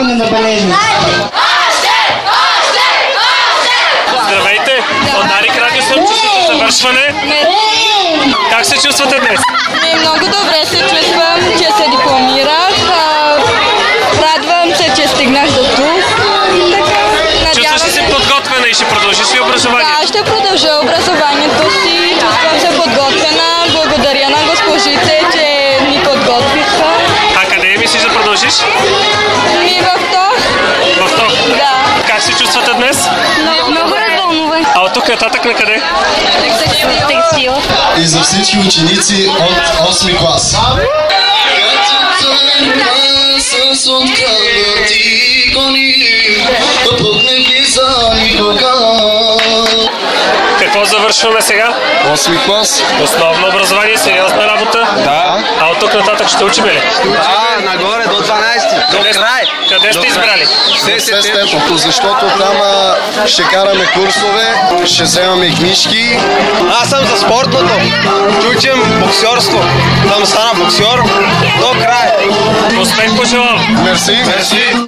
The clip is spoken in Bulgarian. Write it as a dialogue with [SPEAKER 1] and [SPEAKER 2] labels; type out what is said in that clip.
[SPEAKER 1] на набележници.
[SPEAKER 2] Здравейте! От Дарик Радио съм чувството завършване. Как се чувствате днес?
[SPEAKER 3] Много добре се чувствам, че се дипломирах. Радвам се, че стигнах до тук.
[SPEAKER 2] Чувстваш ли се подготвена и ще продължиш ли образованието?
[SPEAKER 3] Да, ще продължа образованието си. Чувствам се подготвена. Благодаря на госпожите, че ни подготвиха.
[SPEAKER 2] А къде мислиш да продължиш?
[SPEAKER 3] И в ТОХ.
[SPEAKER 2] В ТОХ?
[SPEAKER 3] Да.
[SPEAKER 2] Как се чувствате днес?
[SPEAKER 3] Много развълнуван.
[SPEAKER 2] А от тук нататък на къде?
[SPEAKER 3] Текстил.
[SPEAKER 4] И за всички ученици от 8 клас.
[SPEAKER 2] Какво завършваме сега?
[SPEAKER 4] 8 клас?
[SPEAKER 2] Основно образование, сериозна работа.
[SPEAKER 4] Да.
[SPEAKER 2] А от тук нататък ще учим ли?
[SPEAKER 5] Да, нагоре до 12, до край.
[SPEAKER 2] Къде сте избрали?
[SPEAKER 4] Естествено, защото там ще караме курсове, ще вземаме книжки.
[SPEAKER 5] Аз съм за спортното. Учим боксерство. Там стана боксер до край.
[SPEAKER 2] Успех пожелавам!
[SPEAKER 4] Мерси.
[SPEAKER 5] Мерси.